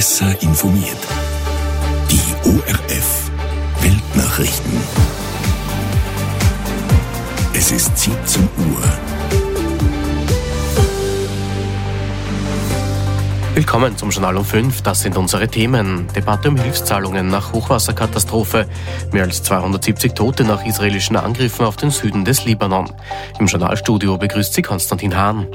Besser informiert. Die ORF Weltnachrichten. Es ist 17 Uhr. Willkommen zum Journal um 5. Das sind unsere Themen. Debatte um Hilfszahlungen nach Hochwasserkatastrophe. Mehr als 270 Tote nach israelischen Angriffen auf den Süden des Libanon. Im Journalstudio begrüßt sie Konstantin Hahn.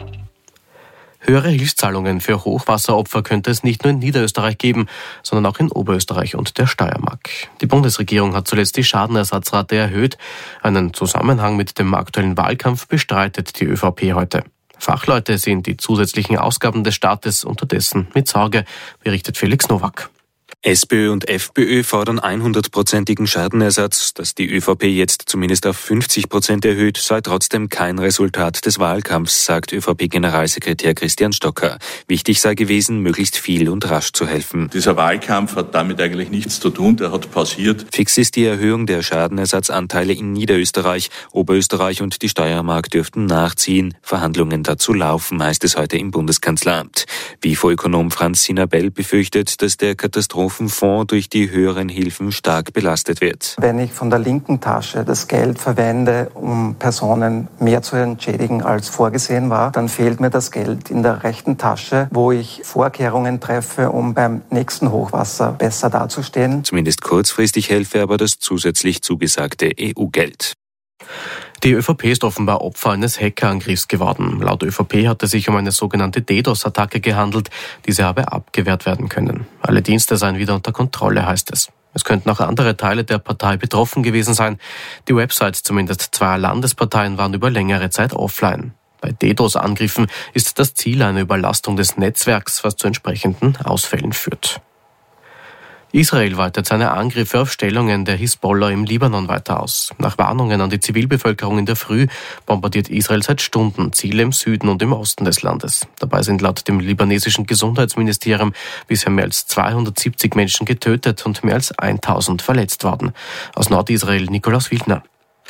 Höhere Hilfszahlungen für Hochwasseropfer könnte es nicht nur in Niederösterreich geben, sondern auch in Oberösterreich und der Steiermark. Die Bundesregierung hat zuletzt die Schadenersatzrate erhöht. Einen Zusammenhang mit dem aktuellen Wahlkampf bestreitet die ÖVP heute. Fachleute sehen die zusätzlichen Ausgaben des Staates unterdessen mit Sorge, berichtet Felix Nowak. SPÖ und FPÖ fordern 100%igen Schadenersatz. Dass die ÖVP jetzt zumindest auf 50% erhöht, sei trotzdem kein Resultat des Wahlkampfs, sagt ÖVP-Generalsekretär Christian Stocker. Wichtig sei gewesen, möglichst viel und rasch zu helfen. Dieser Wahlkampf hat damit eigentlich nichts zu tun, der hat pausiert. Fix ist die Erhöhung der Schadenersatzanteile in Niederösterreich. Oberösterreich und die Steiermark dürften nachziehen. Verhandlungen dazu laufen, heißt es heute im Bundeskanzleramt. WIFO-Ökonom Franz Sinabel befürchtet, dass der Katastrophenfonds durch die höheren Hilfen stark belastet wird. Wenn ich von der linken Tasche das Geld verwende, um Personen mehr zu entschädigen, als vorgesehen war, dann fehlt mir das Geld in der rechten Tasche, wo ich Vorkehrungen treffe, um beim nächsten Hochwasser besser dazustehen. Zumindest kurzfristig helfe aber das zusätzlich zugesagte EU-Geld. Die ÖVP ist offenbar Opfer eines Hackerangriffs geworden. Laut ÖVP hat es sich um eine sogenannte DDoS-Attacke gehandelt. Diese habe abgewehrt werden können. Alle Dienste seien wieder unter Kontrolle, heißt es. Es könnten auch andere Teile der Partei betroffen gewesen sein. Die Websites zumindest zweier Landesparteien waren über längere Zeit offline. Bei DDoS-Angriffen ist das Ziel eine Überlastung des Netzwerks, was zu entsprechenden Ausfällen führt. Israel weitet seine Angriffe auf Stellungen der Hisbollah im Libanon weiter aus. Nach Warnungen an die Zivilbevölkerung in der Früh bombardiert Israel seit Stunden Ziele im Süden und im Osten des Landes. Dabei sind laut dem libanesischen Gesundheitsministerium bisher mehr als 270 Menschen getötet und mehr als 1000 verletzt worden. Aus Nordisrael Nikolaus Wildner.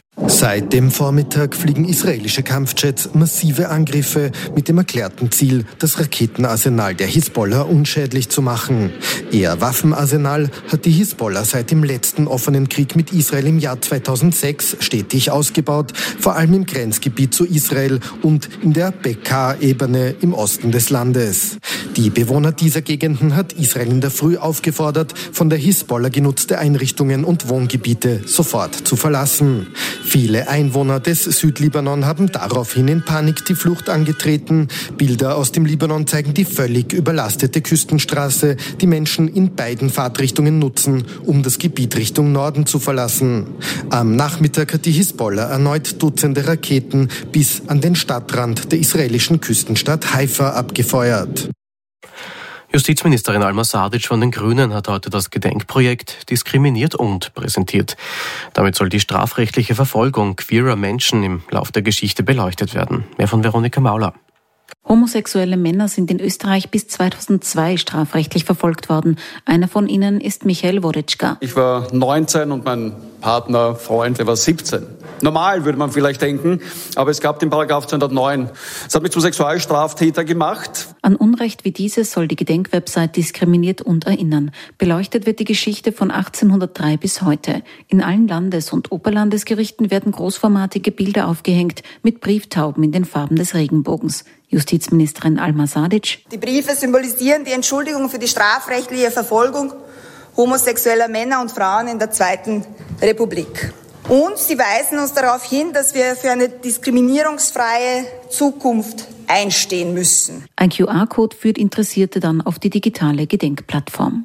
Seit dem Vormittag fliegen israelische Kampfjets massive Angriffe mit dem erklärten Ziel, das Raketenarsenal der Hisbollah unschädlich zu machen. Ihr Waffenarsenal hat die Hisbollah seit dem letzten offenen Krieg mit Israel im Jahr 2006 stetig ausgebaut, vor allem im Grenzgebiet zu Israel und in der Bekaa-Ebene im Osten des Landes. Die Bewohner dieser Gegenden hat Israel in der Früh aufgefordert, von der Hisbollah genutzte Einrichtungen und Wohngebiete sofort zu verlassen. Viele Einwohner des Südlibanon haben daraufhin in Panik die Flucht angetreten. Bilder aus dem Libanon zeigen die völlig überlastete Küstenstraße, die Menschen in beiden Fahrtrichtungen nutzen, um das Gebiet Richtung Norden zu verlassen. Am Nachmittag hat die Hisbollah erneut Dutzende Raketen bis an den Stadtrand der israelischen Küstenstadt Haifa abgefeuert. Justizministerin Alma Sadic von den Grünen hat heute das Gedenkprojekt Diskriminiert und präsentiert. Damit soll die strafrechtliche Verfolgung queerer Menschen im Lauf der Geschichte beleuchtet werden. Mehr von Veronika Mauler. Homosexuelle Männer sind in Österreich bis 2002 strafrechtlich verfolgt worden. Einer von ihnen ist Michael Worecka. Ich war 19 und mein Partner, Freund, der war 17. Normal, würde man vielleicht denken, aber es gab den Paragraph 209. Das hat mich zum Sexualstraftäter gemacht. An Unrecht wie dieses soll die Gedenkwebsite Diskriminiert und erinnern. Beleuchtet wird die Geschichte von 1803 bis heute. In allen Landes- und Oberlandesgerichten werden großformatige Bilder aufgehängt mit Brieftauben in den Farben des Regenbogens. Justizministerin Alma Sadic. Die Briefe symbolisieren die Entschuldigung für die strafrechtliche Verfolgung homosexueller Männer und Frauen in der Zweiten Republik. Und sie weisen uns darauf hin, dass wir für eine diskriminierungsfreie Zukunft einstehen müssen. Ein QR-Code führt Interessierte dann auf die digitale Gedenkplattform.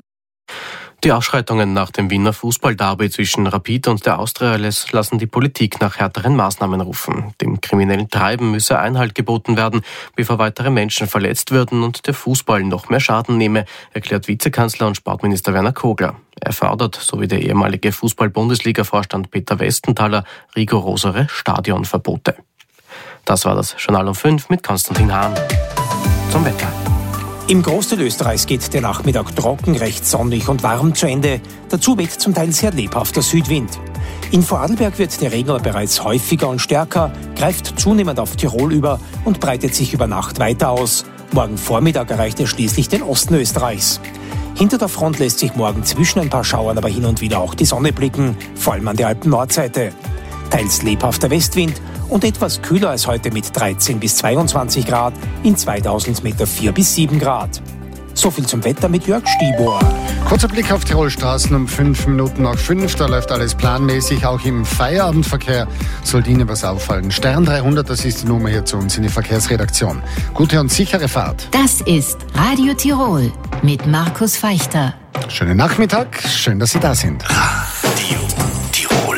Die Ausschreitungen nach dem Wiener Fußballderby zwischen Rapid und der Austria lassen die Politik nach härteren Maßnahmen rufen. Dem kriminellen Treiben müsse Einhalt geboten werden, bevor weitere Menschen verletzt würden und der Fußball noch mehr Schaden nehme, erklärt Vizekanzler und Sportminister Werner Kogler. Er fordert, sowie der ehemalige Fußball-Bundesliga-Vorstand Peter Westenthaler, rigorosere Stadionverbote. Das war das Journal um 5 mit Konstantin Hahn. Zum Wetter. Im Großteil Österreichs geht der Nachmittag trocken, recht sonnig und warm zu Ende. Dazu weht zum Teil sehr lebhafter Südwind. In Vorarlberg wird der Regen aber bereits häufiger und stärker, greift zunehmend auf Tirol über und breitet sich über Nacht weiter aus. Morgen Vormittag erreicht er schließlich den Osten Österreichs. Hinter der Front lässt sich morgen zwischen ein paar Schauern aber hin und wieder auch die Sonne blicken, vor allem an der Alpen-Nordseite. Teils lebhafter Westwind und etwas kühler als heute mit 13 bis 22 Grad, in 2000 Meter 4 bis 7 Grad. So viel zum Wetter mit Jörg Stibor. Kurzer Blick auf Tirolstraßen um 5 Minuten nach 5. Da läuft alles planmäßig. Auch im Feierabendverkehr sollte Ihnen was auffallen. Stern 300, das ist die Nummer hier zu uns in die Verkehrsredaktion. Gute und sichere Fahrt. Das ist Radio Tirol mit Markus Feichter. Schönen Nachmittag, schön, dass Sie da sind. Radio Tirol.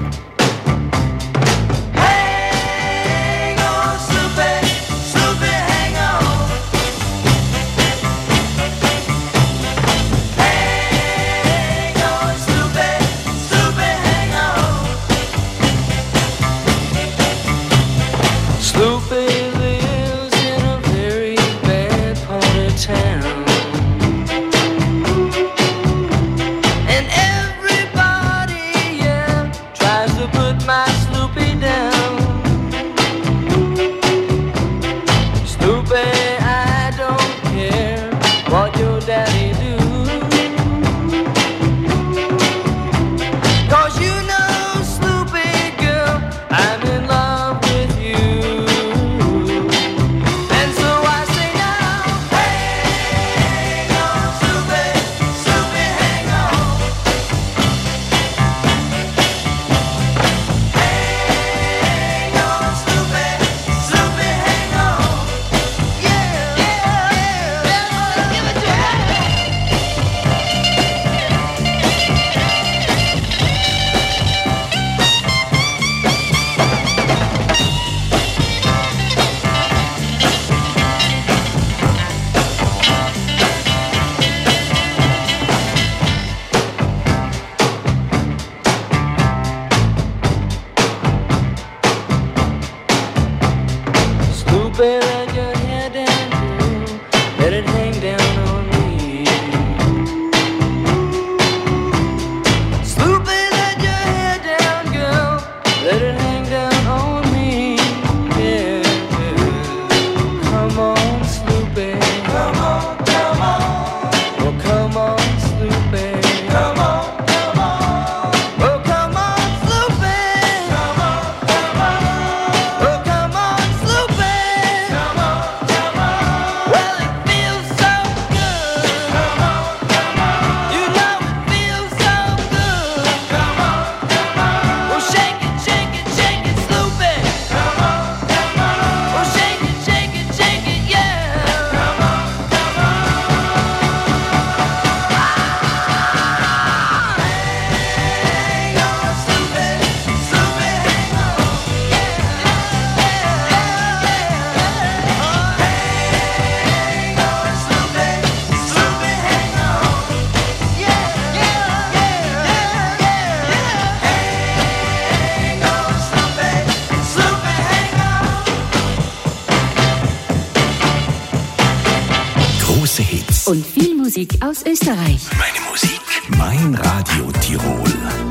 Und viel Musik aus Österreich. Meine Musik, mein Radio Tirol.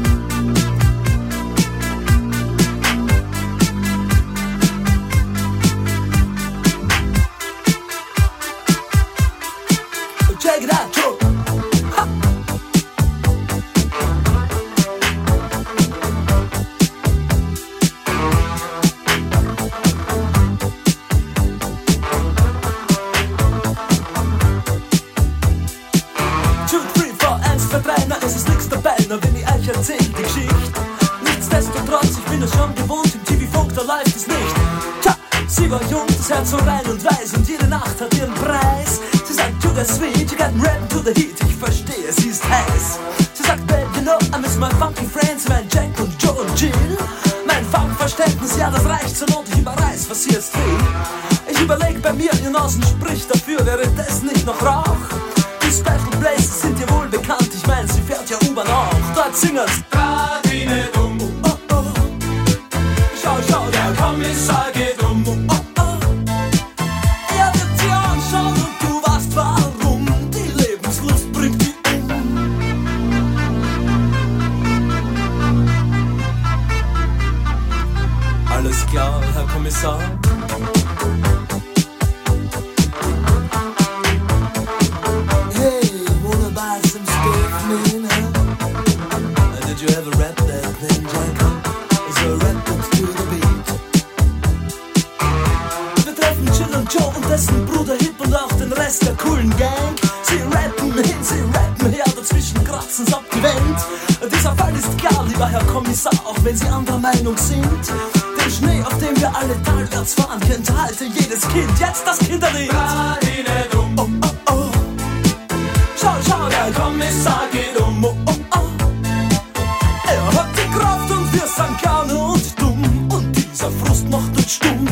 Check it out, Joe. Ha. Wenn ich euch erzähl die Geschichte. Nichtsdestotrotz, ich bin es schon gewohnt, im TV-Funk, da läuft es nicht. Tja, sie war jung, das Herz so rein und weiß und jede Nacht hat ihren Preis. Sie sagt, to the sweet, you got rap to the heat, ich verstehe, sie ist heiß. Sie sagt, babe, you know, I miss my funky friends, mein Jack und Joe und Jill. Mein Funkverständnis, ja, das reicht zur Not, ich überreiß, was sie jetzt will. Ich überleg bei mir, ihr Nasen spricht dafür, wäre das nicht noch Rauch? Special Places sind dir wohl bekannt, ich mein, sie fährt ja U-Bahn auch. Dort singen's grad wie ne Dumm. Oh, oh. Schau, schau, der Kommissar geht um. Oh, oh. Er wird sie anschauen und du weißt warum. Die Lebenslust bringt die Alles klar, Herr Kommissar? you ever rap that thing, Jack? So rap it to the beat. Wir treffen Jill und Joe und dessen Bruder Hip und auch den Rest der coolen Gang. Sie rappen hin, sie rappen her, dazwischen kratzen's ab die Wand. Dieser Fall ist klar, lieber Herr Kommissar, auch wenn Sie anderer Meinung sind. Den Schnee, auf dem wir alle talwärts fahren, kennt heute jedes Kind. Jetzt das Kinderlied. Oh, oh, oh. Schau, schau, der Kommissar geht um. Oh, oh, oh. Er hat die Kraft und wir sind gerne und dumm. Und dieser Frust macht uns stumm.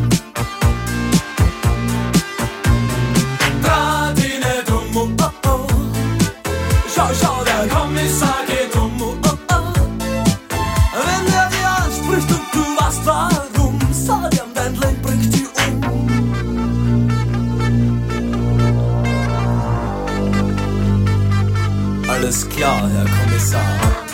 Draht ihn nicht um. Oh, oh, oh. Schau, schau, der Kommissar geht um. Oh, oh, oh. Wenn er dir anspricht und du weißt warum, sag ihm, dein Leben bringt dich um. Alles klar, Herr Kommissar.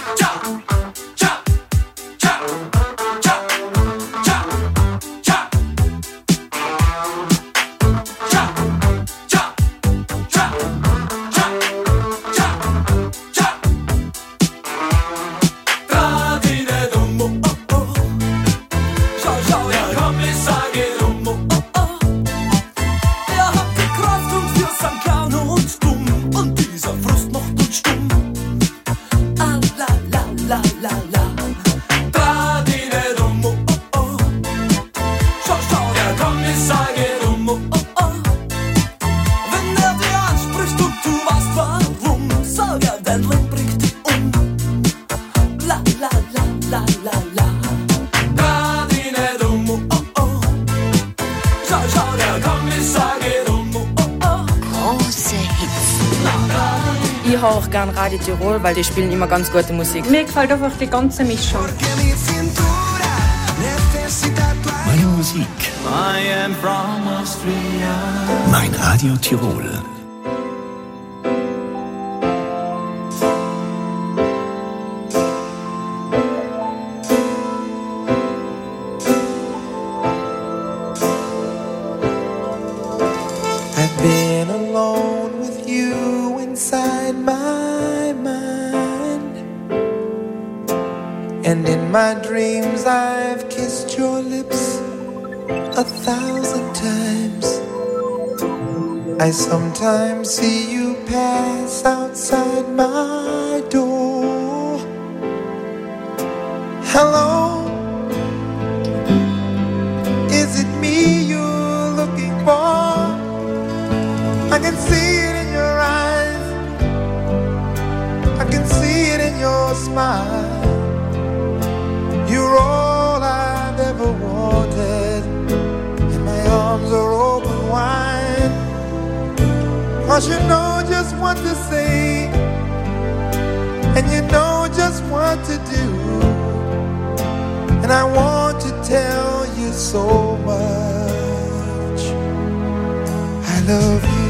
Ich höre auch gern Radio Tirol, weil die spielen immer ganz gute Musik. Mir gefällt einfach die ganze Mischung. Meine Musik. Mein Radio Tirol. I've been alone with you inside my mind, and in my dreams I've kissed your lips 1,000 times. I sometimes see you pass outside my door. Hello, is it me you're looking for? I can see it in your eyes, I can see it in your smile. You're all I've ever wanted, and my arms are open wide. 'Cause you know just what to say, and you know just what to do. And I want to tell you so much, I love you.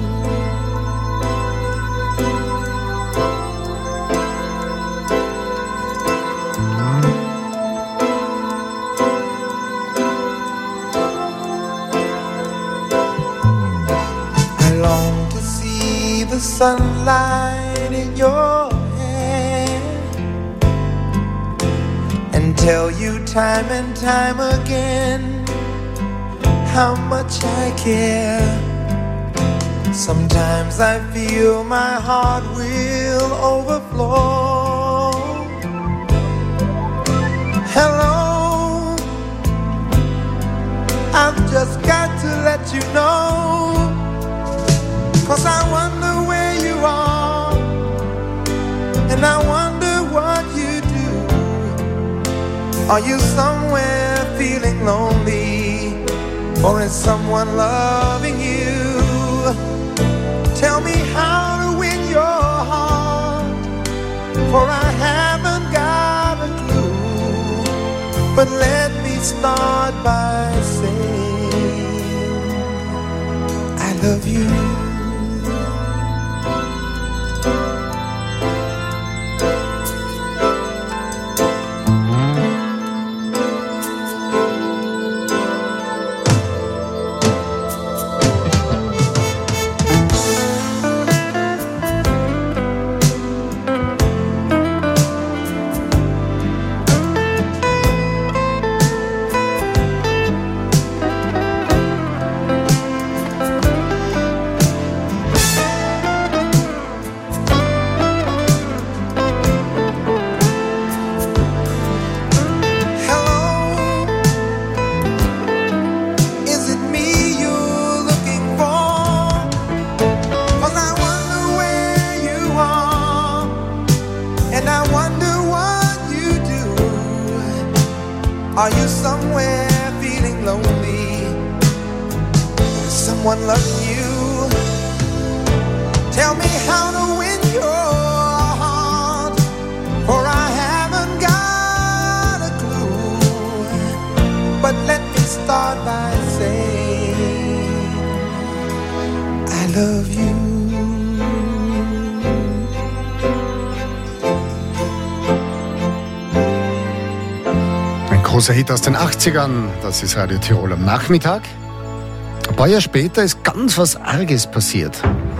The sunlight in your hair, and tell you time and time again how much I care. Sometimes I feel my heart will overflow. Hello, I've just got to let you know, 'cause I wonder where you are, and I wonder what you do. Are you somewhere feeling lonely, or is someone loving you? Tell me how to win your heart, for I haven't got a clue. But let me start by saying I love you. Are you somewhere feeling lonely? Is someone loving you? Tell me how to win your heart, for I haven't got a clue. But let me start by saying I love you. Großer Hit aus den 80ern, das ist Radio Tirol am Nachmittag. Ein paar Jahre später ist ganz was Arges passiert.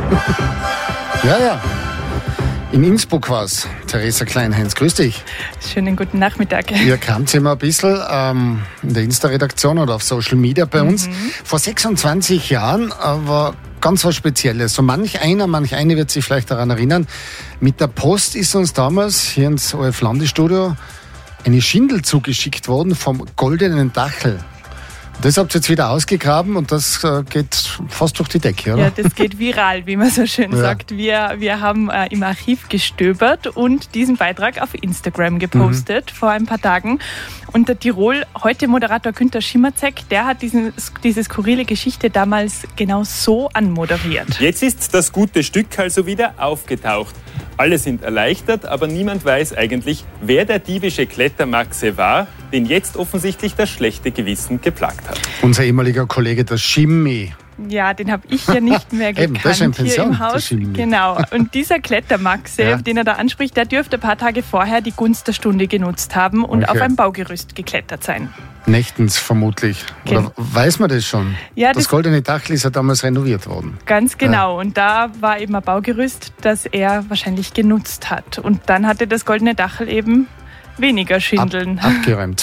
Ja. In Innsbruck war's. Theresa Kleinheinz, grüß dich. Schönen guten Nachmittag. Ihr kramt immer ein bisschen in der Insta-Redaktion oder auf Social Media bei uns. Vor 26 Jahren war ganz was Spezielles. So manch eine wird sich vielleicht daran erinnern. Mit der Post ist uns damals hier ins ORF-Landestudio eine Schindel zugeschickt worden vom Goldenen Dachel. Das habt ihr jetzt wieder ausgegraben und das geht fast durch die Decke, oder? Ja, das geht viral, wie man so schön sagt. Wir haben im Archiv gestöbert und diesen Beitrag auf Instagram gepostet vor ein paar Tagen. Und der Tirol-Heute-Moderator Günther Schimmerzek, der hat diese skurrile Geschichte damals genau so anmoderiert. Jetzt ist das gute Stück also wieder aufgetaucht. Alle sind erleichtert, aber niemand weiß eigentlich, wer der diebische Klettermaxe war, den jetzt offensichtlich das schlechte Gewissen geplagt hat. Unser ehemaliger Kollege, der Schimmi. Ja, den habe ich ja nicht mehr gekannt. Das ist in Pension, hier im Haus. Genau. Und dieser Klettermaxe, den er da anspricht, der dürfte ein paar Tage vorher die Gunst der Stunde genutzt haben und auf ein Baugerüst geklettert sein. Nächtens vermutlich. Oder weiß man das schon? Ja, das Goldene Dachel ist ja damals renoviert worden. Ganz genau. Ja. Und da war eben ein Baugerüst, das er wahrscheinlich genutzt hat. Und dann hatte das Goldene Dachel eben weniger Schindeln. Abgeräumt.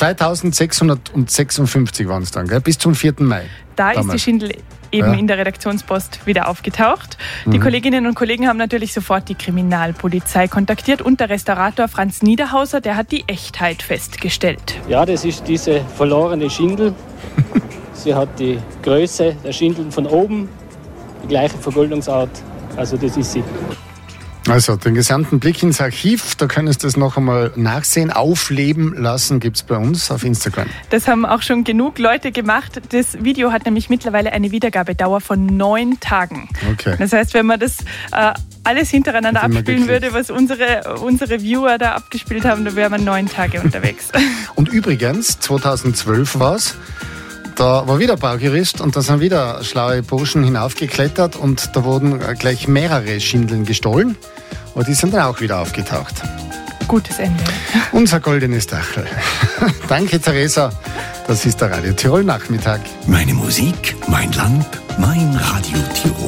2656 waren es dann, gell? Bis zum 4. Mai. Da ist die Schindel eben in der Redaktionspost wieder aufgetaucht. Die Kolleginnen und Kollegen haben natürlich sofort die Kriminalpolizei kontaktiert und der Restaurator Franz Niederhauser, der hat die Echtheit festgestellt. Ja, das ist diese verlorene Schindel. Sie hat die Größe der Schindeln von oben, die gleiche Vergoldungsart. Also das ist sie. Also den gesamten Blick ins Archiv, da können Sie das noch einmal nachsehen. Aufleben lassen gibt es bei uns auf Instagram. Das haben auch schon genug Leute gemacht. Das Video hat nämlich mittlerweile eine Wiedergabedauer von 9 Tagen. Okay. Das heißt, wenn man das alles hintereinander abspielen würde, was unsere Viewer da abgespielt haben, dann wären wir 9 Tage unterwegs. Und übrigens, 2012 war es, da war wieder Baugerüst und da sind wieder schlaue Burschen hinaufgeklettert und da wurden gleich mehrere Schindeln gestohlen. Aber die sind dann auch wieder aufgetaucht. Gutes Ende. Unser goldenes Dachel. Danke, Theresa. Das ist der Radio Tirol Nachmittag. Meine Musik, mein Land, mein Radio Tirol.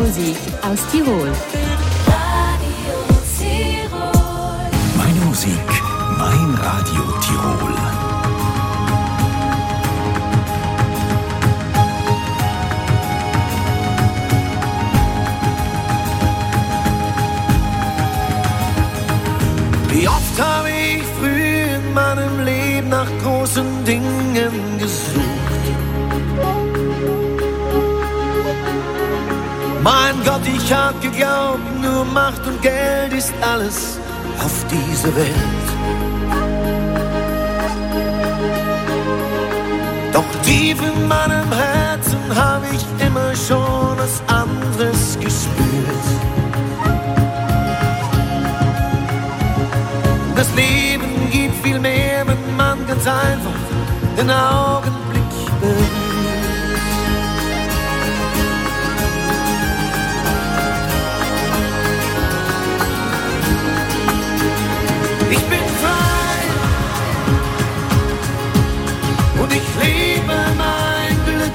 Musik aus Tirol. Meine Musik, mein Radio Tirol. Wie oft habe ich früh in meinem Leben nach großen Dingen gesucht. Mein Gott, ich hab geglaubt, nur Macht und Geld ist alles auf dieser Welt. Doch tief in meinem Herzen hab ich immer schon was anderes gespürt. Das Leben gibt viel mehr, wenn man ganz einfach den Augenblick berührt. Ich bin frei und ich lebe mein Glück.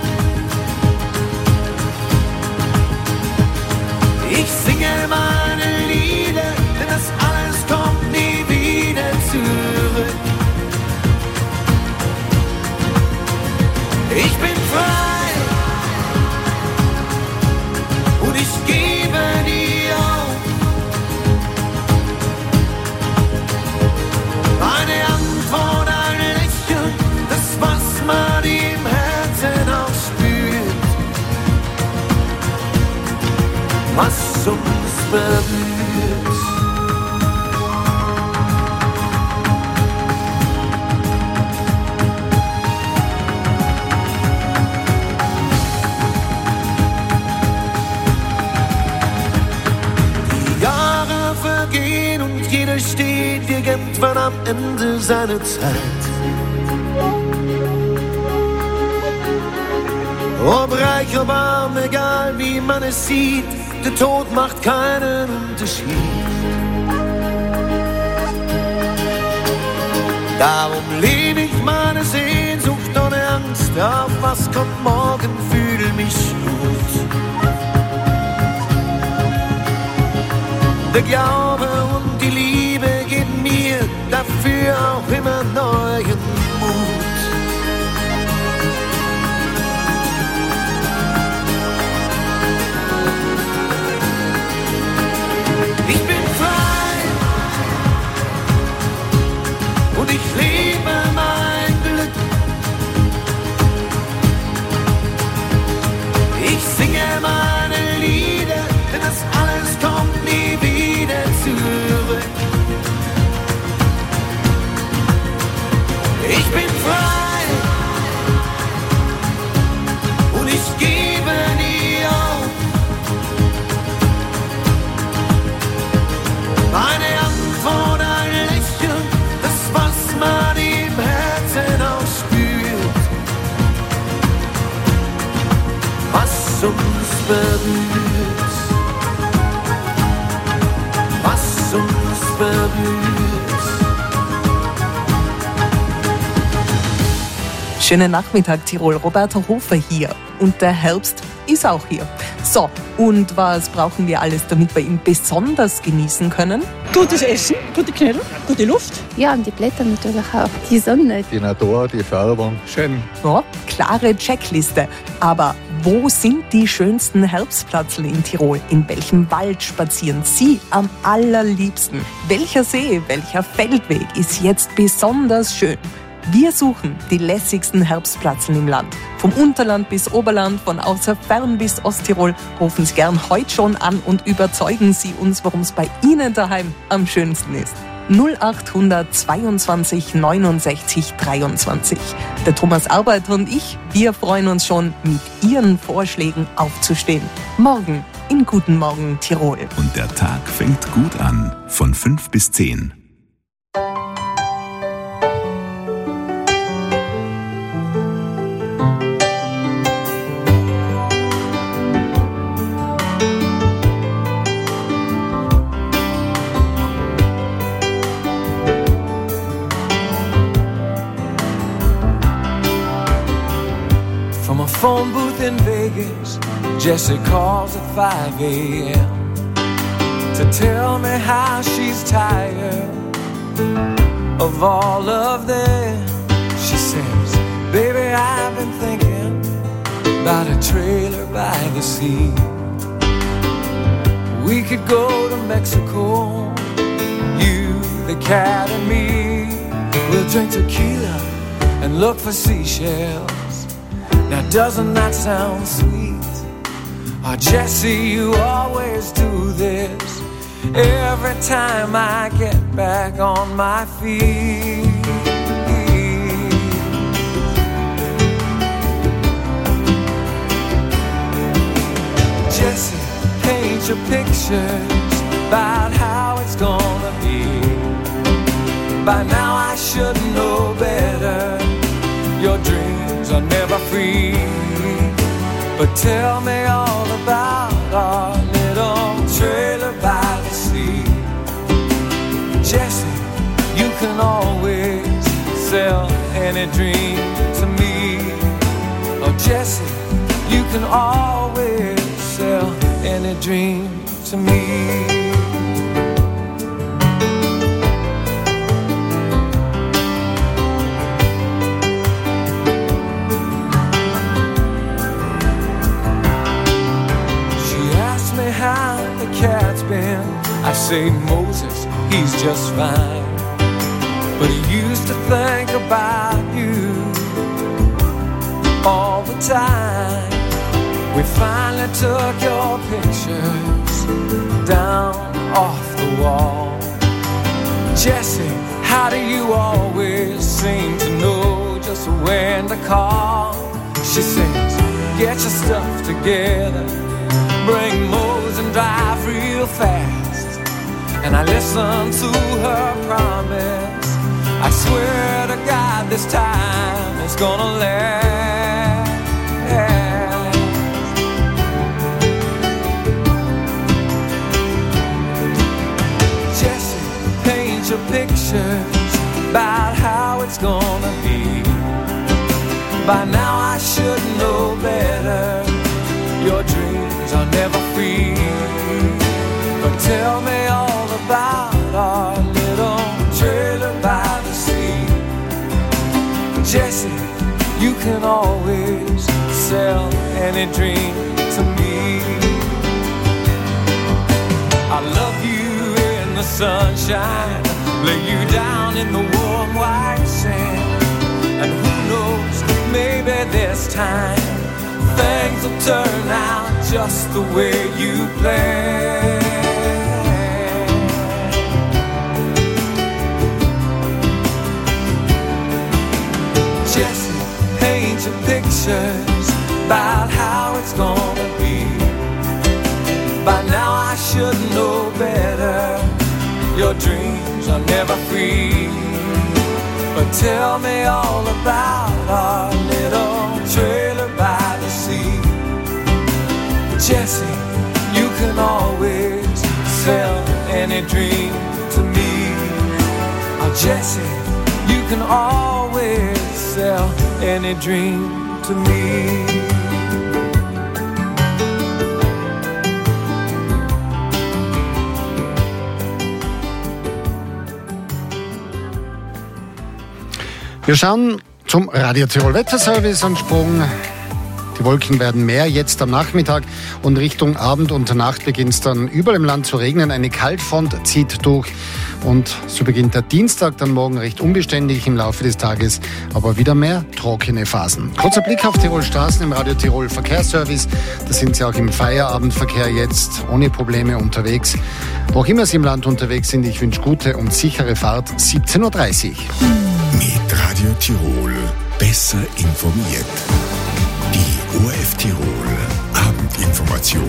Ich singe meine Lieder, denn das alles kommt nie wieder zurück. Ich bin frei und ich gebe nie auf. Meine Antwort ein Lächeln, das was man im Herzen auch spürt, was uns berührt. Die Jahre vergehen und jeder steht irgendwann am Ende seiner Zeit. Ob reich, ob arm, egal wie man es sieht, der Tod macht keinen Unterschied. Darum lebe ich meine Sehnsucht ohne Angst, auf was kommt morgen, fühle mich gut. Der Glaube und die Liebe geben mir dafür auch immer neuen Mut. Ich bin frei und ich lebe mein Glück. Ich singe meine Lieder, denn das alles kommt nie wieder zurück. Ich bin frei und ich gebe nie auf. Meine Antwort ein Lächeln, das was man im Herzen auch spürt, was uns berührt, was uns berührt. Schönen Nachmittag Tirol, Roberta Hofer hier und der Herbst ist auch hier. So, und was brauchen wir alles, damit wir ihn besonders genießen können? Gutes Essen, gute Knödel, gute Luft. Ja, und die Blätter natürlich auch. Die Sonne. Die Natur, die Färbung. Schön. Ja, klare Checkliste. Aber wo sind die schönsten Herbstplätze in Tirol? In welchem Wald spazieren Sie am allerliebsten? Welcher See, welcher Feldweg ist jetzt besonders schön? Wir suchen die lässigsten Herbstplätze im Land. Vom Unterland bis Oberland, von außer Fern bis Osttirol. Rufen Sie gern heute schon an und überzeugen Sie uns, warum es bei Ihnen daheim am schönsten ist. 0800 22 69 23. Der Thomas Arbeiter und ich, wir freuen uns schon, mit Ihren Vorschlägen aufzustehen. Morgen in Guten Morgen Tirol. Und der Tag fängt gut an, von 5 bis 10. From a phone booth in Vegas, Jessie calls at 5 a.m. to tell me how she's tired of all of them. She says, baby, I've been thinking about a trailer by the sea. We could go to Mexico, you, the cat and me. We'll drink tequila and look for seashells. Now doesn't that sound sweet? Oh, Jessie, you always do this every time I get back on my feet. Jessie, paint your pictures about how it's gonna be. By now I should know better. Your dreams are never free. But tell me all about our little trailer by the sea. Jessie, you can always sell any dream to me. Oh, Jessie, you can always sell any dream to me. How the cat's been, I say Moses, he's just fine. But he used to think about you all the time. We finally took your pictures down off the wall. Jessie, how do you always seem to know just when to call? She says, get your stuff together, bring Mose and drive real fast. And I listen to her promise. I swear to God this time it's gonna last. Jessie, paint your pictures about how it's gonna be. By now I should know better. Your dreams are never free. But tell me all about our little trailer by the sea. Jessie, you can always sell any dream to me. I love you in the sunshine, lay you down in the warm white sand. And who knows, maybe this time things will turn out just the way you planned. Jessie, paint your pictures about how it's gonna be. By now I should know better. Your dreams are never free. But tell me all about our little trailer by the sea. Jessie, you can always sell any dream to me. Oh, Jessie, you can always sell any dream to me. Wir schauen zum Radio Tirol Wetterservice und Sprung. Die Wolken werden mehr jetzt am Nachmittag und Richtung Abend und Nacht beginnt es dann überall im Land zu regnen. Eine Kaltfront zieht durch und so beginnt der Dienstag dann morgen recht unbeständig im Laufe des Tages, aber wieder mehr trockene Phasen. Kurzer Blick auf Tirol Straßen im Radio Tirol Verkehrsservice. Da sind Sie auch im Feierabendverkehr jetzt ohne Probleme unterwegs. Wo auch immer Sie im Land unterwegs sind, ich wünsche gute und sichere Fahrt. 17.30 Uhr. Mit Radio Tirol besser informiert. Die ORF Tirol Abendinformation.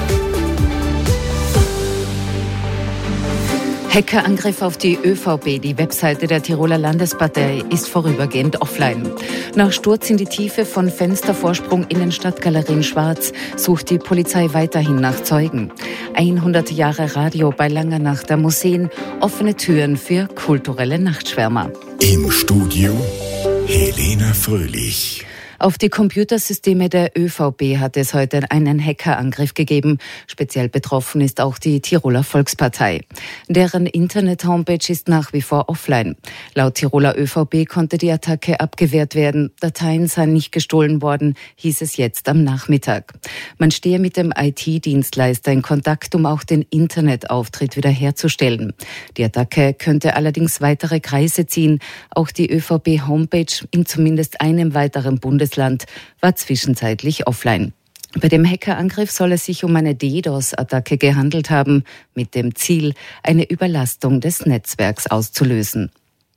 Hackerangriff auf die ÖVP. Die Webseite der Tiroler Landespartei ist vorübergehend offline. Nach Sturz in die Tiefe von Fenstervorsprung Innenstadtgalerie Schwarz sucht die Polizei weiterhin nach Zeugen. 100 Jahre Radio bei langer Nacht der Museen. Offene Türen für kulturelle Nachtschwärmer. Im Studio Helena Fröhlich. Auf die Computersysteme der ÖVP hat es heute einen Hackerangriff gegeben. Speziell betroffen ist auch die Tiroler Volkspartei. Deren Internet-Homepage ist nach wie vor offline. Laut Tiroler ÖVP konnte die Attacke abgewehrt werden. Dateien seien nicht gestohlen worden, hieß es jetzt am Nachmittag. Man stehe mit dem IT-Dienstleister in Kontakt, um auch den Internetauftritt wiederherzustellen. Die Attacke könnte allerdings weitere Kreise ziehen. Auch die ÖVP-Homepage in zumindest einem weiteren Bundesland war zwischenzeitlich offline. Bei dem Hackerangriff soll es sich um eine DDoS-Attacke gehandelt haben, mit dem Ziel, eine Überlastung des Netzwerks auszulösen.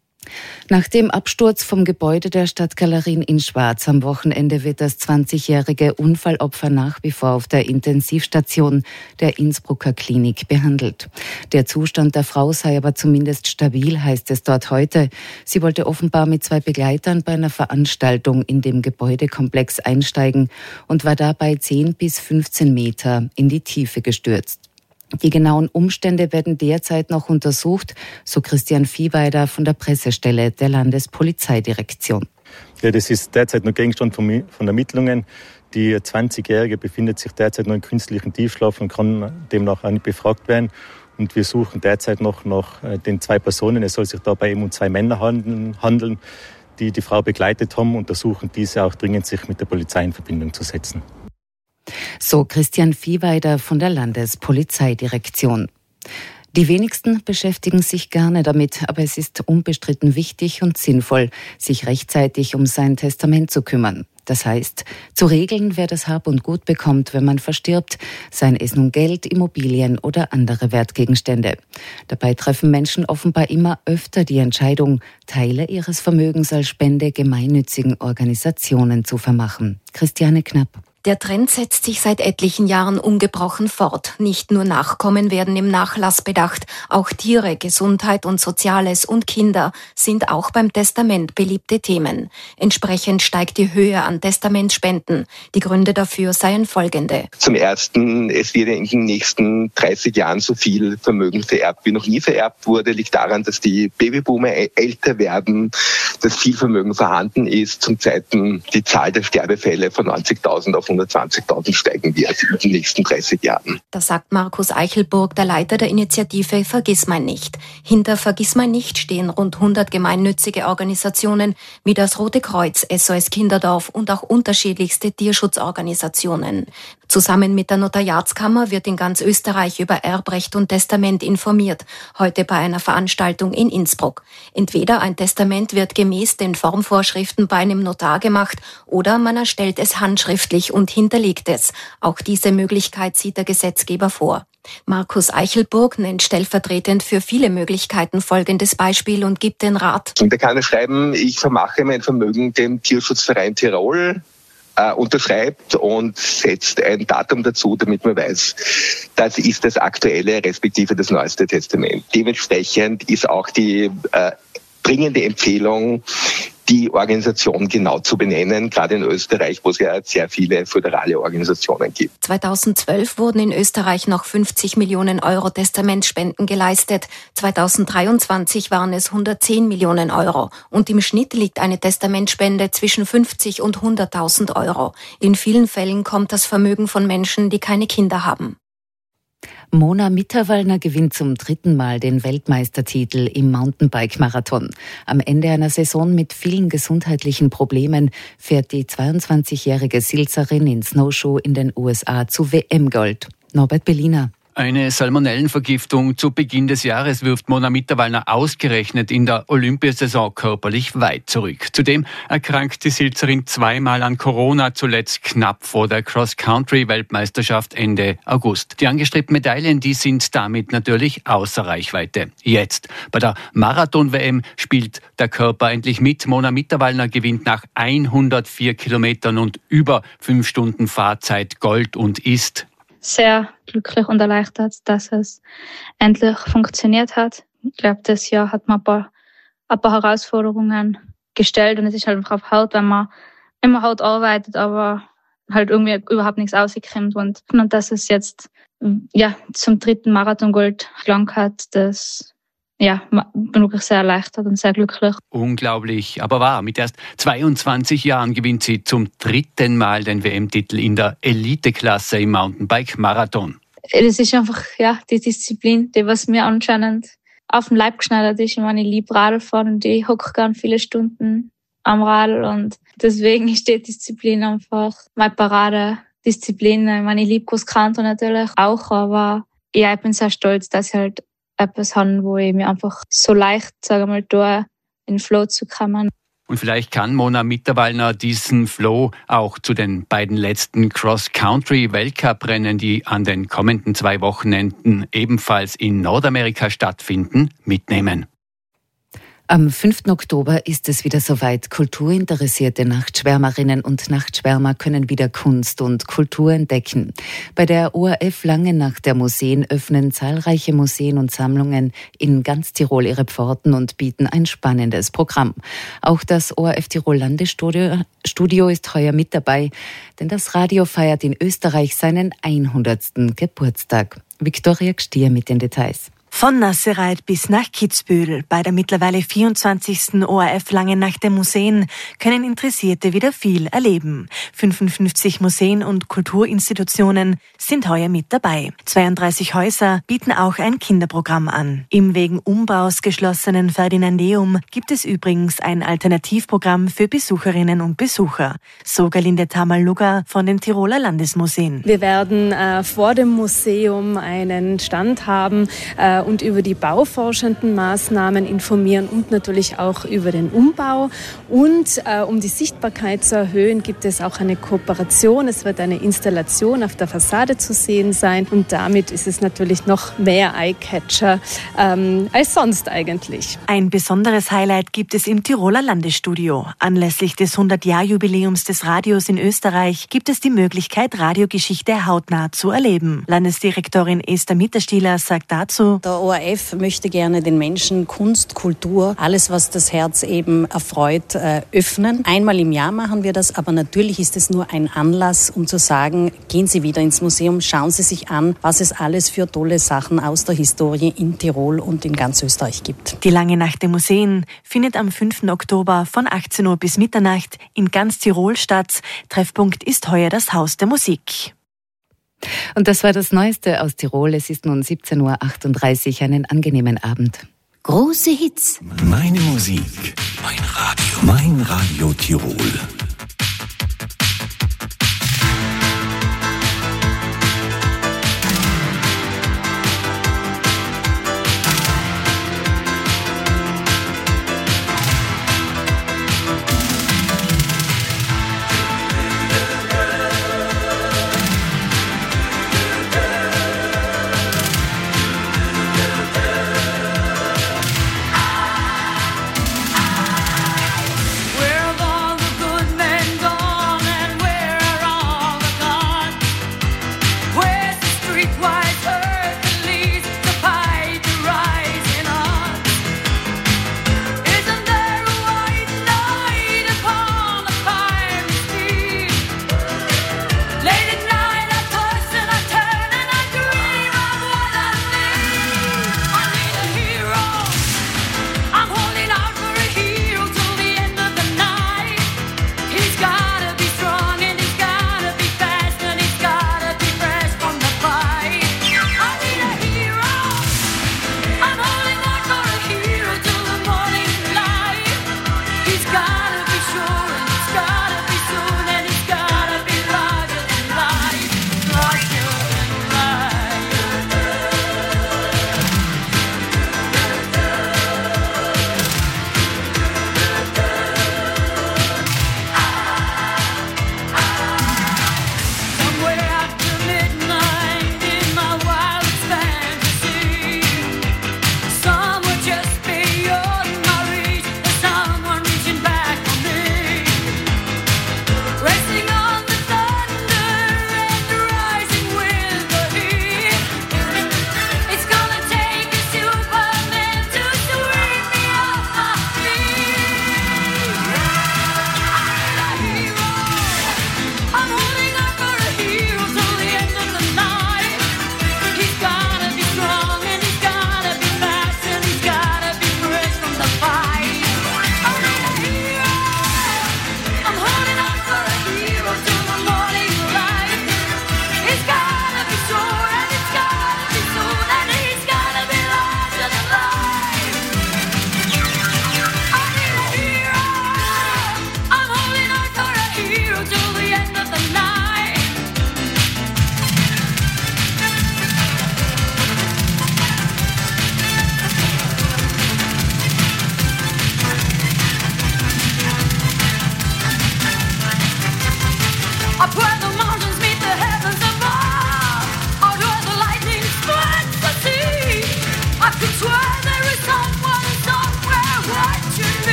Nach dem Absturz vom Gebäude der Stadtgalerien in Schwarz am Wochenende wird das 20-jährige Unfallopfer nach wie vor auf der Intensivstation der Innsbrucker Klinik behandelt. Der Zustand der Frau sei aber zumindest stabil, heißt es dort heute. Sie wollte offenbar mit 2 Begleitern bei einer Veranstaltung in dem Gebäudekomplex einsteigen und war dabei 10 bis 15 Meter in die Tiefe gestürzt. Die genauen Umstände werden derzeit noch untersucht, so Christian Viehweider von der Pressestelle der Landespolizeidirektion. Ja, das ist derzeit noch Gegenstand von Ermittlungen. Die 20-Jährige befindet sich derzeit noch in künstlichem Tiefschlaf und kann demnach auch nicht befragt werden. Und wir suchen derzeit noch nach den 2 Personen. Es soll sich dabei eben um 2 Männer handeln, die die Frau begleitet haben, und versuchen diese auch dringend, sich mit der Polizei in Verbindung zu setzen. So Christian Viehweider von der Landespolizeidirektion. Die wenigsten beschäftigen sich gerne damit, aber es ist unbestritten wichtig und sinnvoll, sich rechtzeitig um sein Testament zu kümmern. Das heißt, zu regeln, wer das Hab und Gut bekommt, wenn man verstirbt, seien es nun Geld, Immobilien oder andere Wertgegenstände. Dabei treffen Menschen offenbar immer öfter die Entscheidung, Teile ihres Vermögens als Spende gemeinnützigen Organisationen zu vermachen. Christiane Knapp. Der Trend setzt sich seit etlichen Jahren ungebrochen fort. Nicht nur Nachkommen werden im Nachlass bedacht, auch Tiere, Gesundheit und Soziales und Kinder sind auch beim Testament beliebte Themen. Entsprechend steigt die Höhe an Testamentsspenden. Die Gründe dafür seien folgende. Zum Ersten, es wird in den nächsten 30 Jahren so viel Vermögen vererbt, wie noch nie vererbt wurde. Liegt daran, dass die Babyboomer älter werden, dass viel Vermögen vorhanden ist. Zum Zweiten die Zahl der Sterbefälle von 90.000 auf 120.000 steigen wird in den nächsten 30 Jahren. Das sagt Markus Eichelburg, der Leiter der Initiative Vergissmeinnicht. Hinter Vergissmeinnicht stehen rund 100 gemeinnützige Organisationen wie das Rote Kreuz, SOS Kinderdorf und auch unterschiedlichste Tierschutzorganisationen. Zusammen mit der Notariatskammer wird in ganz Österreich über Erbrecht und Testament informiert, heute bei einer Veranstaltung in Innsbruck. Entweder ein Testament wird gemäß den Formvorschriften bei einem Notar gemacht oder man erstellt es handschriftlich und hinterlegt es. Auch diese Möglichkeit sieht der Gesetzgeber vor. Markus Eichelburg nennt stellvertretend für viele Möglichkeiten folgendes Beispiel und gibt den Rat. Und da kann er schreiben, ich vermache mein Vermögen dem Tierschutzverein Tirol, unterschreibt und setzt ein Datum dazu, damit man weiß, das ist das aktuelle respektive das neueste Testament. Dementsprechend ist auch die dringende Empfehlung, die Organisation genau zu benennen, gerade in Österreich, wo es ja sehr viele föderale Organisationen gibt. 2012 wurden in Österreich noch 50 Millionen Euro Testamentspenden geleistet. 2023 waren es 110 Millionen Euro. Und im Schnitt liegt eine Testamentspende zwischen 50 und 100.000 Euro. In vielen Fällen kommt das Vermögen von Menschen, die keine Kinder haben. Mona Mitterwallner gewinnt zum 3. Mal den Weltmeistertitel im Mountainbike-Marathon. Am Ende einer Saison mit vielen gesundheitlichen Problemen fährt die 22-jährige Silzerin in Snowshoe in den USA zu WM-Gold. Norbert Berliner. Eine Salmonellenvergiftung zu Beginn des Jahres wirft Mona Mitterwallner ausgerechnet in der Olympiasaison körperlich weit zurück. Zudem erkrankt die Silzerin 2-mal an Corona, zuletzt knapp vor der Cross-Country-Weltmeisterschaft Ende August. Die angestrebten Medaillen, die sind damit natürlich außer Reichweite. Jetzt, bei der Marathon-WM, spielt der Körper endlich mit. Mona Mitterwallner gewinnt nach 104 Kilometern und über 5 Stunden Fahrzeit Gold und ist sehr glücklich und erleichtert, dass es endlich funktioniert hat. Ich glaube, das Jahr hat man ein paar Herausforderungen gestellt und es ist halt einfach hart, wenn man immer hart arbeitet, aber halt irgendwie überhaupt nichts rauskommt. Und dass es jetzt zum 3. Marathon-Gold gelangt hat, das ja, bin wirklich sehr erleichtert und sehr glücklich. Unglaublich, aber wahr. Mit erst 22 Jahren gewinnt sie zum 3. Mal den WM-Titel in der Eliteklasse im Mountainbike-Marathon. Das ist einfach die Disziplin, die was mir anscheinend auf den Leib geschneidert ist. Ich meine, ich liebe Radfahren und ich hocke gern viele Stunden am Radl und deswegen ist die Disziplin einfach meine Paradedisziplin. Ich meine, ich liebe Großkanto natürlich auch, aber ja, ich bin sehr stolz, dass ich halt etwas habe, wo ich mir einfach so leicht, sage mal, da in den Flow zu kommen. Und vielleicht kann Mona Mitterwallner diesen Flow auch zu den beiden letzten Cross-Country-Weltcup-Rennen, die an den kommenden 2 Wochenenden ebenfalls in Nordamerika stattfinden, mitnehmen. Am 5. Oktober ist es wieder soweit. Kulturinteressierte Nachtschwärmerinnen und Nachtschwärmer können wieder Kunst und Kultur entdecken. Bei der ORF Lange Nacht der Museen öffnen zahlreiche Museen und Sammlungen in ganz Tirol ihre Pforten und bieten ein spannendes Programm. Auch das ORF Tirol Landesstudio ist heuer mit dabei, denn das Radio feiert in Österreich seinen 100. Geburtstag. Viktoria Gstier mit den Details. Von Nassereit bis nach Kitzbühel, bei der mittlerweile 24. ORF Lange Nacht der Museen, können Interessierte wieder viel erleben. 55 Museen und Kulturinstitutionen sind heuer mit dabei. 32 Häuser bieten auch ein Kinderprogramm an. Im wegen Umbaus geschlossenen Ferdinandeum gibt es übrigens ein Alternativprogramm für Besucherinnen und Besucher. So Galinde Tamal-Luga von den Tiroler Landesmuseen. Wir werden vor dem Museum einen Stand haben, und über die bauforschenden Maßnahmen informieren und natürlich auch über den Umbau. Und um die Sichtbarkeit zu erhöhen, gibt es auch eine Kooperation. Es wird eine Installation auf der Fassade zu sehen sein und damit ist es natürlich noch mehr Eyecatcher als sonst eigentlich. Ein besonderes Highlight gibt es im Tiroler Landesstudio. Anlässlich des 100-Jahr-Jubiläums des Radios in Österreich gibt es die Möglichkeit, Radiogeschichte hautnah zu erleben. Landesdirektorin Esther Mitterstieler sagt dazu: Der ORF möchte gerne den Menschen Kunst, Kultur, alles, was das Herz eben erfreut, öffnen. Einmal im Jahr machen wir das, aber natürlich ist es nur ein Anlass, um zu sagen, gehen Sie wieder ins Museum, schauen Sie sich an, was es alles für tolle Sachen aus der Historie in Tirol und in ganz Österreich gibt. Die Lange Nacht der Museen findet am 5. Oktober von 18 Uhr bis Mitternacht in ganz Tirol statt. Treffpunkt ist heuer das Haus der Musik. Und das war das Neueste aus Tirol. Es ist nun 17.38 Uhr. Einen angenehmen Abend. Große Hits. Meine Musik. Mein Radio. Mein Radio Tirol.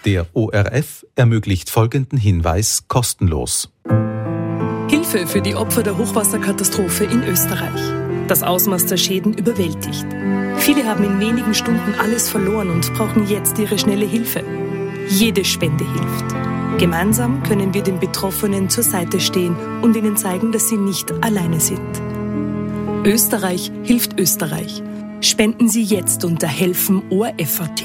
Der ORF ermöglicht folgenden Hinweis kostenlos. Hilfe für die Opfer der Hochwasserkatastrophe in Österreich. Das Ausmaß der Schäden überwältigt. Viele haben in wenigen Stunden alles verloren und brauchen jetzt ihre schnelle Hilfe. Jede Spende hilft. Gemeinsam können wir den Betroffenen zur Seite stehen und ihnen zeigen, dass sie nicht alleine sind. Österreich hilft Österreich. Spenden Sie jetzt unter helfen.orf.at.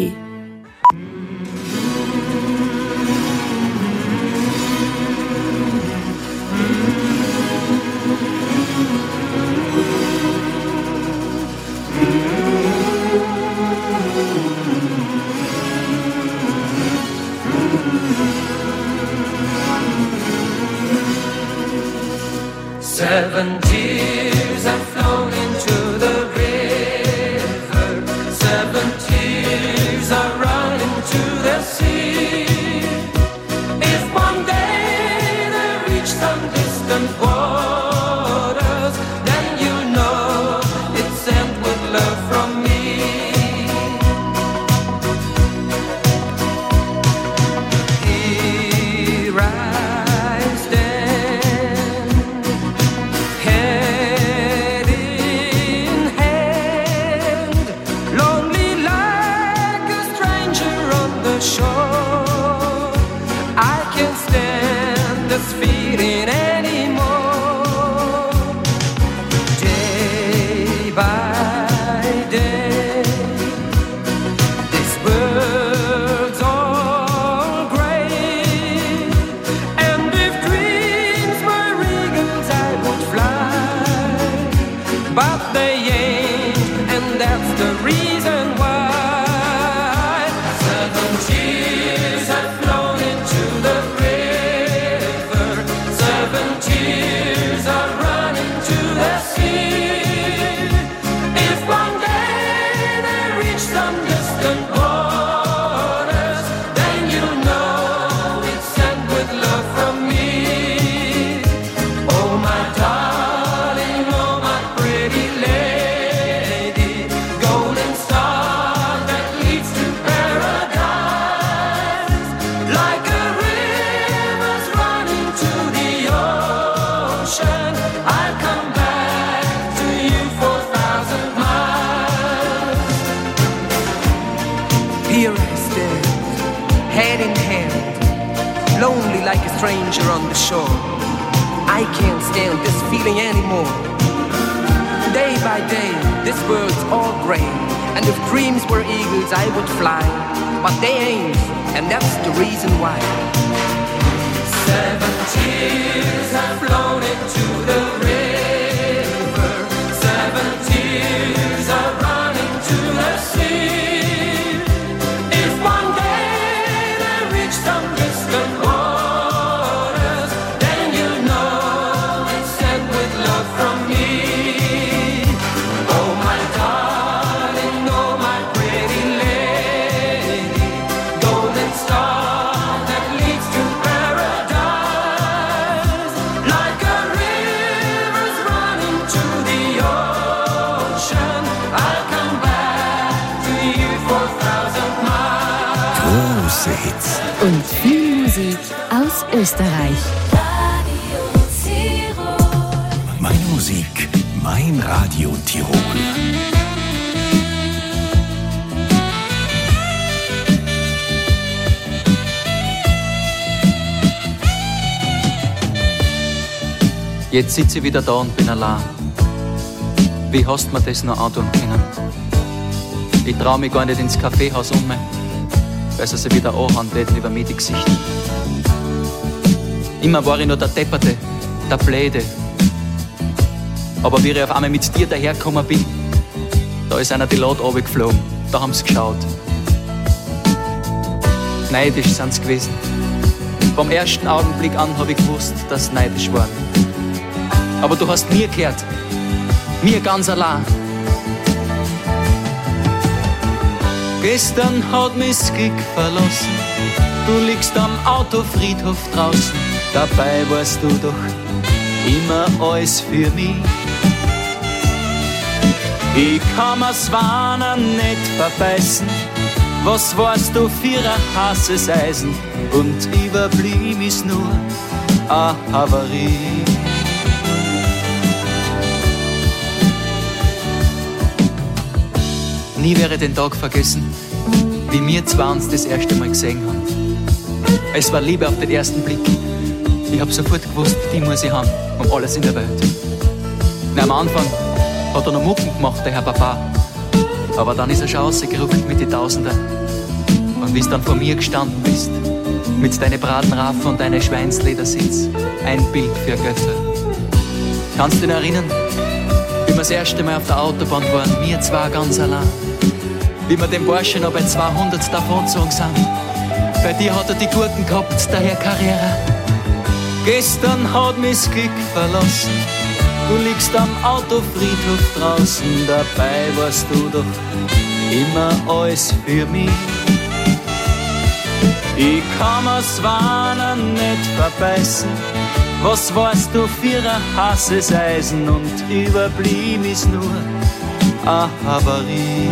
Seven tears have flown into the river. 7 tears are running to the sea. If one day they reach some distant waters, then you know it's sent with love from me. Here I stand, head in hand, lonely like a stranger on the shore. I can't stand this feeling anymore. Day by day, this world's all gray, and if dreams were eagles I would fly, but they ain't, and that's the reason why. 7 tears have flown into the river. 7 tears are running to the sea. If one day they reach some distant waters, then you know it's sent with love from me. Oh my darling, oh my pretty lady, golden star that leads to paradise. Like a river's running to the ocean, I'll come back to you for 1,000 miles. Here I stand, head in hand, lonely like a stranger on the shore. I can't stand this feeling anymore. Day by day, this world's all gray, and if dreams were eagles I would fly, but they ain't, and that's the reason why. 7 tears have flown into the river. 7 tears are running to the sea. If one day they reach some distant waters, then you know it's sent with love from me. Oh my darling, oh my pretty lady, golden star that leads to paradise. Like a river's running to the ocean, I'll come back to you for 1,000 miles. Große Hits. Und viel Musik aus Österreich. Meine Musik, mein Radio Tirol. Jetzt sitze ich wieder da und bin allein. Wie hast du mir das noch antun können? Ich trau mich gar nicht ins Kaffeehaus weil sie sich wieder anhauen täten über mir die Gesichter. Immer war ich nur der Depperte, der Bläde. Aber wie ich auf einmal mit dir dahergekommen bin, da ist einer die Lade runtergeflogen, da haben sie geschaut. Neidisch sind sie gewesen. Vom ersten Augenblick an habe ich gewusst, dass sie neidisch waren. Aber du hast mir gehört, mir ganz allein. Gestern hat mich das Glück verlassen, du liegst am Autofriedhof draußen, dabei warst du doch immer alles für mich. Ich kann mir's Warnen nicht verbeißen, Was warst du für ein heißes Eisen und überblieb ist nur a Havarie. Nie werde ich den Tag vergessen, wie wir zwei uns das erste Mal gesehen haben. Es war Liebe auf den ersten Blick. Ich hab sofort gewusst, die muss ich haben, um alles in der Welt. Na, am Anfang hat er noch Mucken gemacht, der Herr Papa. Aber dann ist er schon rausgerückt mit den Tausender. Und wie du dann vor mir gestanden bist, mit deinen Bratenraffen und deinem Schweinsledersitz, ein Bild für Götter. Kannst du dich noch erinnern, wie wir das erste Mal auf der Autobahn waren, wir zwei ganz allein? Wie wir dem Burschen noch bei 200 davongezogen sind. Bei dir hat er die Gurken gehabt, der Herr Carrera. Gestern hat mich das Glück verlassen. Du liegst am Autofriedhof draußen, dabei warst du doch immer alles für mich. Ich kann mir's Warnen nicht verbeißen. Was warst du für ein heißes Eisen und überblieb ist nur a Havarie.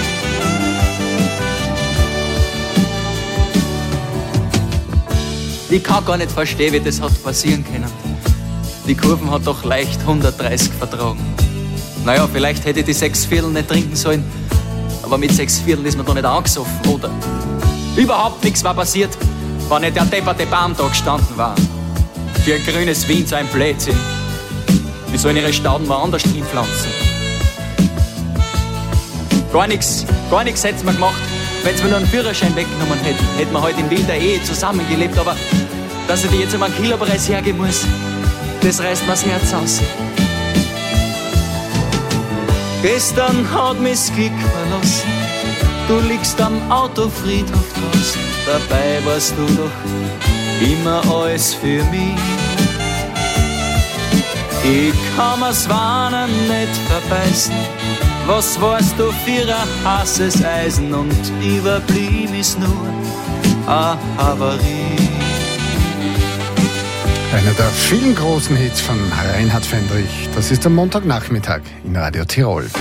Ich kann gar nicht verstehen, wie das hat passieren können. Die Kurven hat doch leicht 130 vertragen. Naja, vielleicht hätte ich die 6 Viertel nicht trinken sollen, aber mit 6 Viertel ist man doch nicht angesoffen, oder? Überhaupt nichts war passiert, wenn nicht der depperte Baum da gestanden war. Für ein grünes Wien so ein Blödsinn. Die sollen ihre Stauden woanders hinpflanzen. Gar nichts hätten wir gemacht, wenn sie mir nur einen Führerschein weggenommen hätten. Hätten wir heute in wilder Ehe zusammengelebt, aber dass ich dir jetzt um einen Kilopreis hergeben muss, das reißt mir das Herz aus. Gestern hat mich das Glück verlassen. Du liegst am Autofriedhof draußen, dabei warst du doch immer alles für mich. Ich kann mir's Warnen nicht verbeißen. Was warst du für ein heißes Eisen und überblieb ist nur a Havarie. Einer der vielen großen Hits von Reinhard Fendrich. Das ist am Montagnachmittag in Radio Tirol.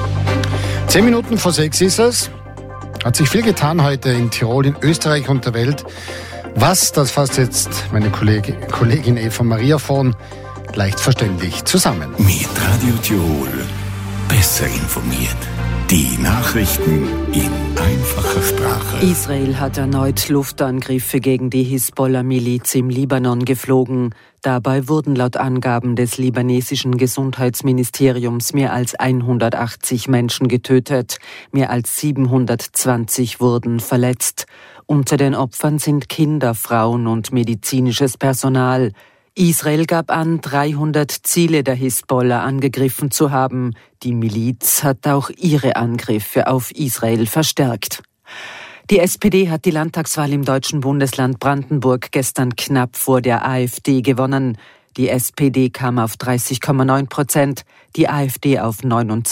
10 Minuten vor 6 ist es. Hat sich viel getan heute in Tirol, in Österreich und der Welt. Was, das fasst jetzt meine Kollegin Eva Maria von leicht verständlich zusammen. Mit Radio Tirol besser informiert. Die Nachrichten in einfacher Sprache. Israel hat erneut Luftangriffe gegen die Hisbollah-Miliz im Libanon geflogen. Dabei wurden laut Angaben des libanesischen Gesundheitsministeriums mehr als 180 Menschen getötet. Mehr als 720 wurden verletzt. Unter den Opfern sind Kinder, Frauen und medizinisches Personal. Israel gab an, 300 Ziele der Hisbollah angegriffen zu haben. Die Miliz hat auch ihre Angriffe auf Israel verstärkt. Die SPD hat die Landtagswahl im deutschen Bundesland Brandenburg gestern knapp vor der AfD gewonnen. Die SPD kam auf 30,9%, die AfD auf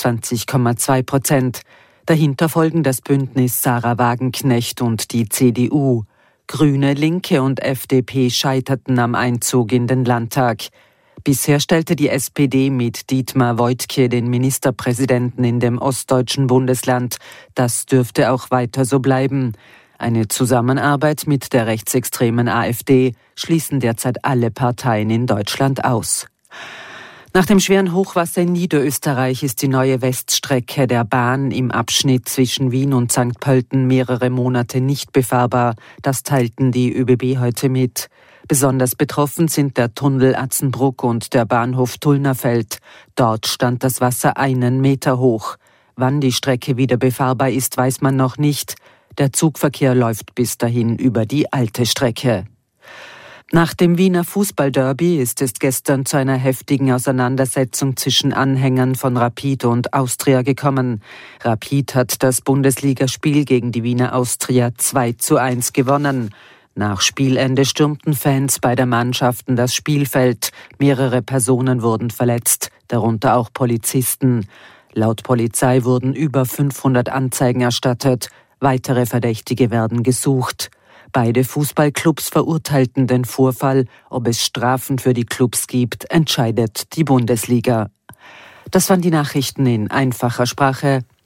29,2%. Dahinter folgen das Bündnis Sarah Wagenknecht und die CDU. Grüne, Linke und FDP scheiterten am Einzug in den Landtag. Bisher stellte die SPD mit Dietmar Woidke den Ministerpräsidenten in dem ostdeutschen Bundesland. Das dürfte auch weiter so bleiben. Eine Zusammenarbeit mit der rechtsextremen AfD schließen derzeit alle Parteien in Deutschland aus. Nach dem schweren Hochwasser in Niederösterreich ist die neue Weststrecke der Bahn im Abschnitt zwischen Wien und St. Pölten mehrere Monate nicht befahrbar. Das teilten die ÖBB heute mit. Besonders betroffen sind der Tunnel Atzenbruck und der Bahnhof Tullnerfeld. Dort stand das Wasser 1 Meter hoch. Wann die Strecke wieder befahrbar ist, weiß man noch nicht. Der Zugverkehr läuft bis dahin über die alte Strecke. Nach dem Wiener Fußballderby ist es gestern zu einer heftigen Auseinandersetzung zwischen Anhängern von Rapid und Austria gekommen. Rapid hat das Bundesligaspiel gegen die Wiener Austria 2:1 gewonnen. Nach Spielende stürmten Fans beider Mannschaften das Spielfeld. Mehrere Personen wurden verletzt, darunter auch Polizisten. Laut Polizei wurden über 500 Anzeigen erstattet. Weitere Verdächtige werden gesucht. Beide Fußballclubs verurteilten den Vorfall. Ob es Strafen für die Clubs gibt, entscheidet die Bundesliga. Das waren die Nachrichten in einfacher Sprache.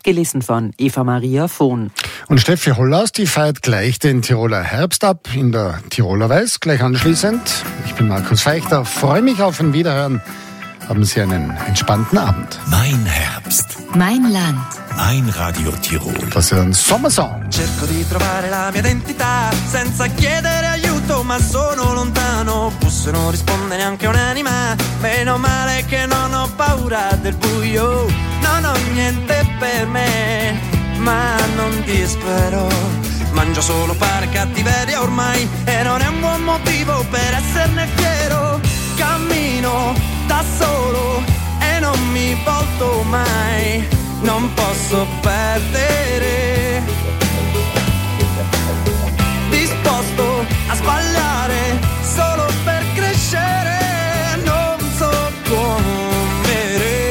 Gelesen von Eva-Maria Vohn. Und Steffi Hollaus, die feiert gleich den Tiroler Herbst ab in der Tiroler Weiß, gleich anschließend. Ich bin Markus Feichter, freue mich auf ein Wiederhören. Haben Sie einen entspannten Abend. Mein Herbst. Mein Land. Mein Radio Tirol. Das ist ein Sommersong. Cerco di trovare la mia identità senza chiedere aiuto, ma sono lontano. Busso e non risponde neanche un'anima. Meno male che non ho paura del buio. Non ho niente per me, ma non dispero. Mangio solo pane e cattiveria ormai, e non è un buon motivo per esserne fiero. Cammino da solo e non mi volto mai, non posso perdere. Disposto a sbagliare solo per crescere, non so come.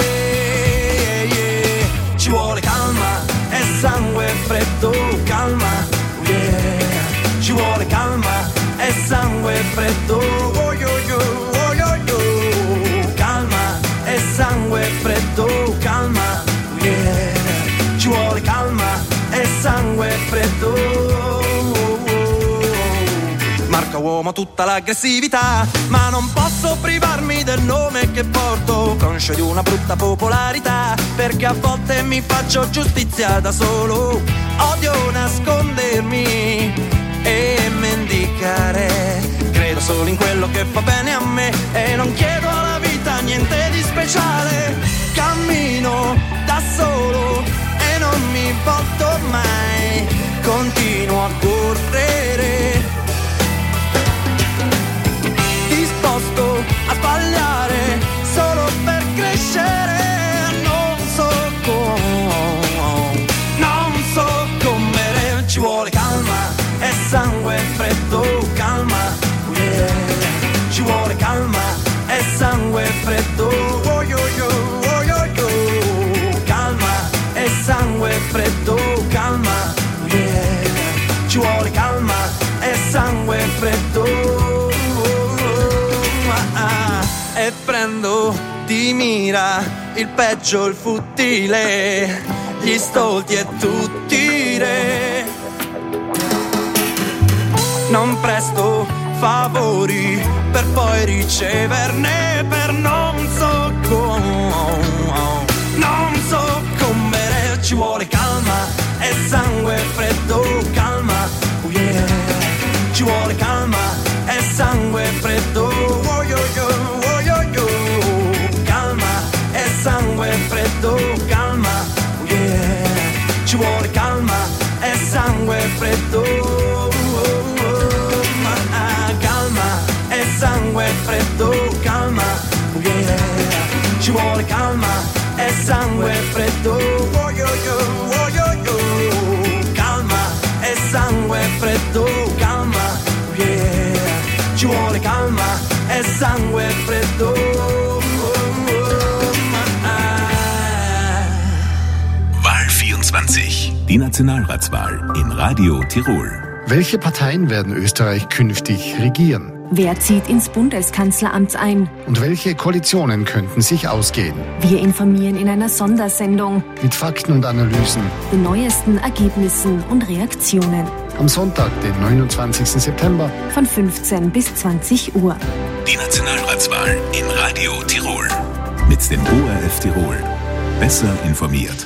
Ci vuole calma e sangue freddo, calma, yeah. Ci vuole calma e sangue freddo, oh yo yo. Sangue freddo, calma, yeah. Ci vuole calma e sangue freddo. Marca uomo tutta l'aggressività, ma non posso privarmi del nome che porto, conscio di una brutta popolarità, perché a volte mi faccio giustizia da solo. Odio nascondermi e mendicare, credo solo in quello che fa bene a me e non chiedo alla vita niente di speciale. Cammino da solo e non mi volto mai, continuo a correre, disposto a sbagliare solo per crescere, non so come. Ci vuole calma e sangue freddo, calma, yeah. Ci vuole calma e sangue freddo, oh yo yo, oh yo yo. Calma e sangue freddo, calma, yeah. Ci vuole calma e sangue freddo, e prendo di mira il peggio, il futile, gli stolti e tutti re. Non presto favori per poi riceverne, per non so come. Ci vuole calma e sangue freddo, calma, yeah. Ci vuole calma e sangue freddo, oh yo yo, oh yo yo. Calma e sangue freddo, calma, yeah. Ci vuole calma e sangue freddo. Sangue freddo, calma, yeah. Ci vuole calma e sangue freddo, oh yo yo, oh yo yo. Calma e sangue freddo, calma, yeah. Ci vuole calma e sangue freddo. Wahl 24. Die Nationalratswahl in Radio Tirol. Welche Parteien werden Österreich künftig regieren? Wer zieht ins Bundeskanzleramt ein? Und welche Koalitionen könnten sich ausgehen? Wir informieren in einer Sondersendung mit Fakten und Analysen, den neuesten Ergebnissen und Reaktionen. Am Sonntag, den 29. September von 15 bis 20 Uhr. Die Nationalratswahl in Radio Tirol. Mit dem ORF Tirol. Besser informiert.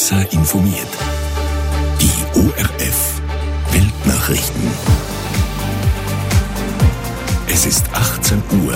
Besser informiert. Die ORF Weltnachrichten. Es ist 18 Uhr.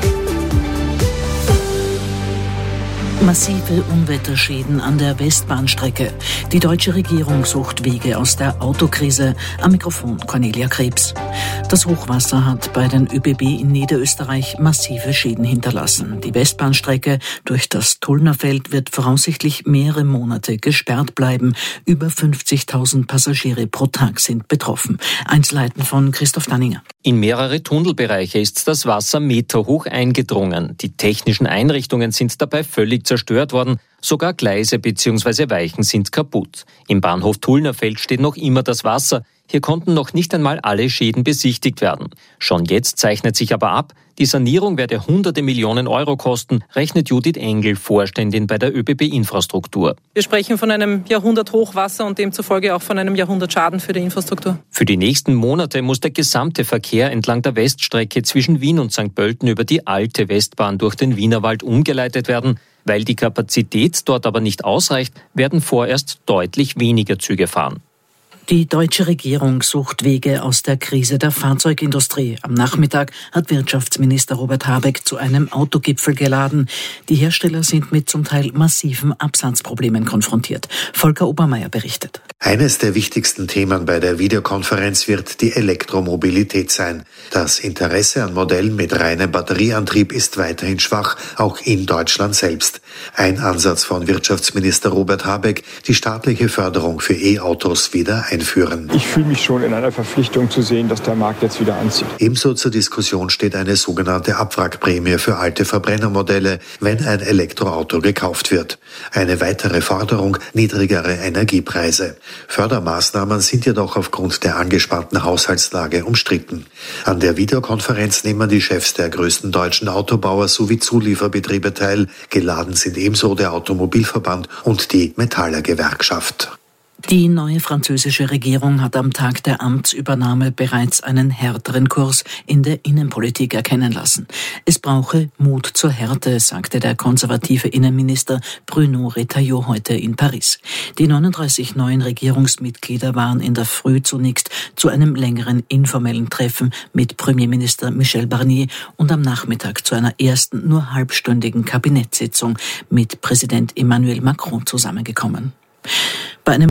Massive Unwetterschäden an der Westbahnstrecke. Die deutsche Regierung sucht Wege aus der Autokrise. Am Mikrofon Cornelia Krebs. Das Hochwasser hat bei den ÖBB in Niederösterreich massive Schäden hinterlassen. Die Westbahnstrecke durch das Tullnerfeld wird voraussichtlich mehrere Monate gesperrt bleiben. Über 50.000 Passagiere pro Tag sind betroffen. Einzelheiten von Christoph Danninger. In mehrere Tunnelbereiche ist das Wasser meterhoch eingedrungen. Die technischen Einrichtungen sind dabei völlig zerstört worden. Sogar Gleise bzw. Weichen sind kaputt. Im Bahnhof Tullnerfeld steht noch immer das Wasser. Hier konnten noch nicht einmal alle Schäden besichtigt werden. Schon jetzt zeichnet sich aber ab, die Sanierung werde hunderte Millionen Euro kosten, rechnet Judith Engel, Vorständin bei der ÖBB Infrastruktur. Wir sprechen von einem Jahrhundert-Hochwasser und demzufolge auch von einem Jahrhundert-Schaden für die Infrastruktur. Für die nächsten Monate muss der gesamte Verkehr entlang der Weststrecke zwischen Wien und St. Pölten über die alte Westbahn durch den Wienerwald umgeleitet werden. Weil die Kapazität dort aber nicht ausreicht, werden vorerst deutlich weniger Züge fahren. Die deutsche Regierung sucht Wege aus der Krise der Fahrzeugindustrie. Am Nachmittag hat Wirtschaftsminister Robert Habeck zu einem Autogipfel geladen. Die Hersteller sind mit zum Teil massiven Absatzproblemen konfrontiert. Volker Obermeier berichtet. Eines der wichtigsten Themen bei der Videokonferenz wird die Elektromobilität sein. Das Interesse an Modellen mit reinem Batterieantrieb ist weiterhin schwach, auch in Deutschland selbst. Ein Ansatz von Wirtschaftsminister Robert Habeck, die staatliche Förderung für E-Autos wieder einführen. Ich fühle mich schon in einer Verpflichtung zu sehen, dass der Markt jetzt wieder anzieht. Ebenso zur Diskussion steht eine sogenannte Abwrackprämie für alte Verbrennermodelle, wenn ein Elektroauto gekauft wird. Eine weitere Forderung, niedrigere Energiepreise. Fördermaßnahmen sind jedoch aufgrund der angespannten Haushaltslage umstritten. An der Videokonferenz nehmen die Chefs der größten deutschen Autobauer sowie Zulieferbetriebe teil. Geladen sind ebenso der Automobilverband und die Metallergewerkschaft. Die neue französische Regierung hat am Tag der Amtsübernahme bereits einen härteren Kurs in der Innenpolitik erkennen lassen. Es brauche Mut zur Härte, sagte der konservative Innenminister Bruno Retailleau heute in Paris. Die 39 neuen Regierungsmitglieder waren in der Früh zunächst zu einem längeren informellen Treffen mit Premierminister Michel Barnier und am Nachmittag zu einer ersten nur halbstündigen Kabinettssitzung mit Präsident Emmanuel Macron zusammengekommen. Bei einem